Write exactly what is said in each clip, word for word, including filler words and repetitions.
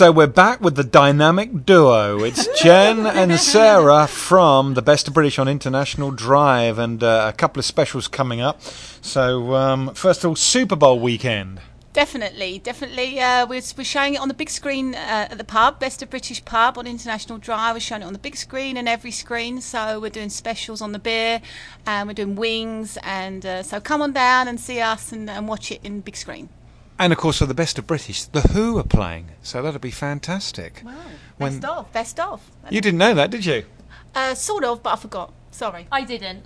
So we're back with the dynamic duo. It's Jen and Sarah from the Best of British on International Drive, and uh, a couple of specials coming up. So um, first of all, Super Bowl weekend. Definitely, definitely. Uh, we're, we're showing it on the big screen uh, at the pub, Best of British Pub on International Drive. We're showing it on the big screen and every screen. So we're doing specials on the beer, and we're doing wings, and uh, so come on down and see us and, and watch it in big screen. And of course, for the Best of British, The Who are playing, so that'll be fantastic. Wow, When- best of, best of. You didn't know that, did you? Uh, sort of, but I forgot. Sorry. I didn't.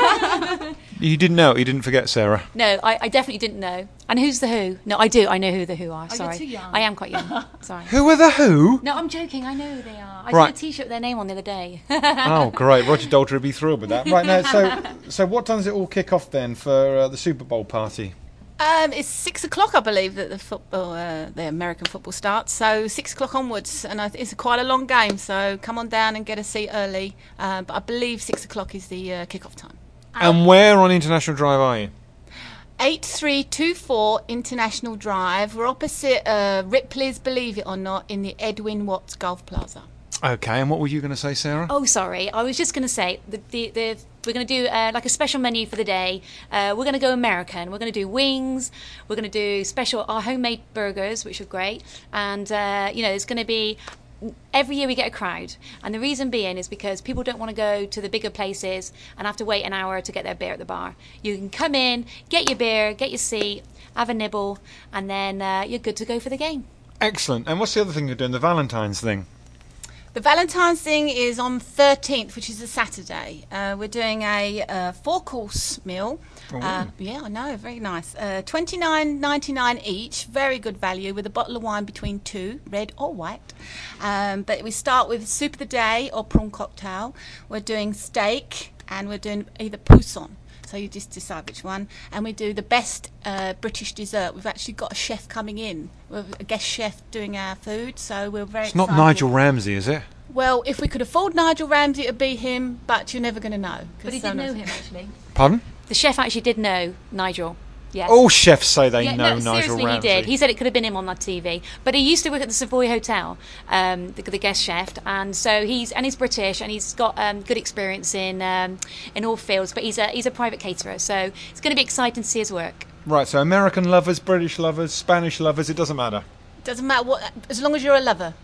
You didn't know. You didn't forget, Sarah. No, I, I definitely didn't know. And who's the Who? No, I do. I know who the Who are. you're Sorry, too young. I am quite young. Sorry. Who are The Who? No, I'm joking. I know who they are. I Right. did a T-shirt with their name on the other day. Oh, great. Roger Daltrey would be thrilled with that. Right now, so so what time does it all kick off then for uh, the Super Bowl party? Um, it's six o'clock, I believe, that the football, uh, the American football starts. So six o'clock onwards, and I th- it's quite a long game. So come on down and get a seat early. Uh, but I believe six o'clock is the uh, kick-off time. And where on International Drive are you? Eight three two four International Drive. We're opposite uh, Ripley's, believe it or not, in the Edwin Watts Golf Plaza. Okay, and what were you going to say, Sarah? Oh, sorry. I was just going to say the the, the we're going to do uh, like a special menu for the day. Uh, we're going to go American. We're going to do wings. We're going to do special our homemade burgers, which are great. And uh, you know, it's going to be. Every year we get a crowd, and the reason being is because people don't want to go to the bigger places and have to wait an hour to get their beer at the bar. You can come in, get your beer, get your seat, have a nibble, and then uh, you're good to go for the game. Excellent. And what's the other thing you're doing? The Valentine's thing. The Valentine's thing is on thirteenth, which is a Saturday. Uh, we're doing a uh, four-course meal. Uh, yeah, I know, very nice. Uh, twenty-nine ninety-nine each, very good value, with a bottle of wine between two, red or white. Um, but we start with soup of the day or prawn cocktail. We're doing steak, and we're doing either pousson. So you just decide which one. And we do the best uh, British dessert. We've actually got a chef coming in. We have a guest chef doing our food, so we're very It's not excited. Nigel Ramsey, is it? Well, if we could afford Nigel Ramsey, it'd be him, but you're never going to know. 'cause But he so did know nice. him actually. Pardon? The chef actually did know Nigel. Yes. All chefs say they Yeah, know no, Nigel seriously, Ramsey. he did. He said it could have been him on that T V. But he used to work at the Savoy Hotel, um, the, the guest chef, and so he's and he's British, and he's got um, good experience in um, in all fields. But he's a he's a private caterer, so it's going to be exciting to see his work. Right, so American lovers, British lovers, Spanish lovers, it doesn't matter. Doesn't matter what, as long as you're a lover.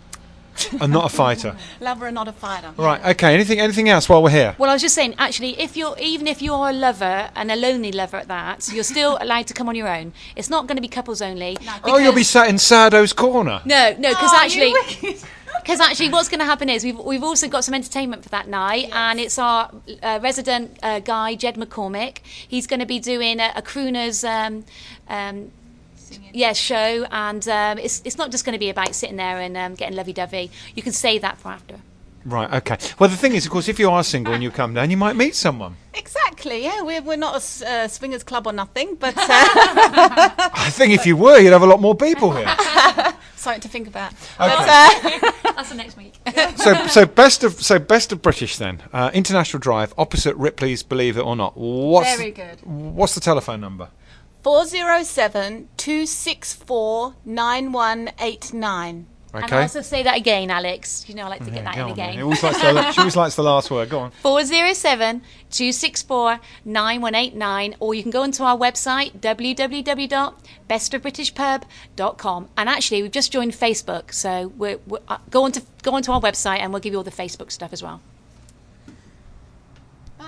I'm not a fighter. Lover and not a fighter. Right, okay, anything anything else while we're here? Well, I was just saying, actually, if you're even if you're a lover and a lonely lover at that, you're still allowed to come on your own. It's not going to be couples only. Oh, you'll be sat in Sardo's corner. No, no, because Oh, actually. you wicked. Because actually, what's going to happen is we've we've also got some entertainment for that night, and it's our uh, resident uh, guy Jed McCormick. He's going to be doing a, a crooners. Um, um, Yeah, show, and um, it's it's not just going to be about sitting there and um, getting lovey-dovey. You can save that for after. Right, okay. Well, the thing is, of course, if you are single and you come down, you might meet someone. Exactly, yeah. We're, we're not a s- uh, swingers club or nothing, but uh, I think if you were, you'd have a lot more people here. something to think about. Okay. But, uh, That's the next week. So, so best of so best of British then. Uh, International Drive, opposite Ripley's. Believe it or not. What's Very good. What's the telephone number? four oh seven, two six four, nine one eight nine. And Okay. I'll also say that again, Alex. You know I like to get that Go in on, then. He again. always likes the, she always likes the last word. Go on. four oh seven, two six four, nine one eight nine, or you can go onto our website, w w w dot best of british pub dot com. And actually, we've just joined Facebook, so we're, we're, uh, go, on to, go onto our website and we'll give you all the Facebook stuff as well.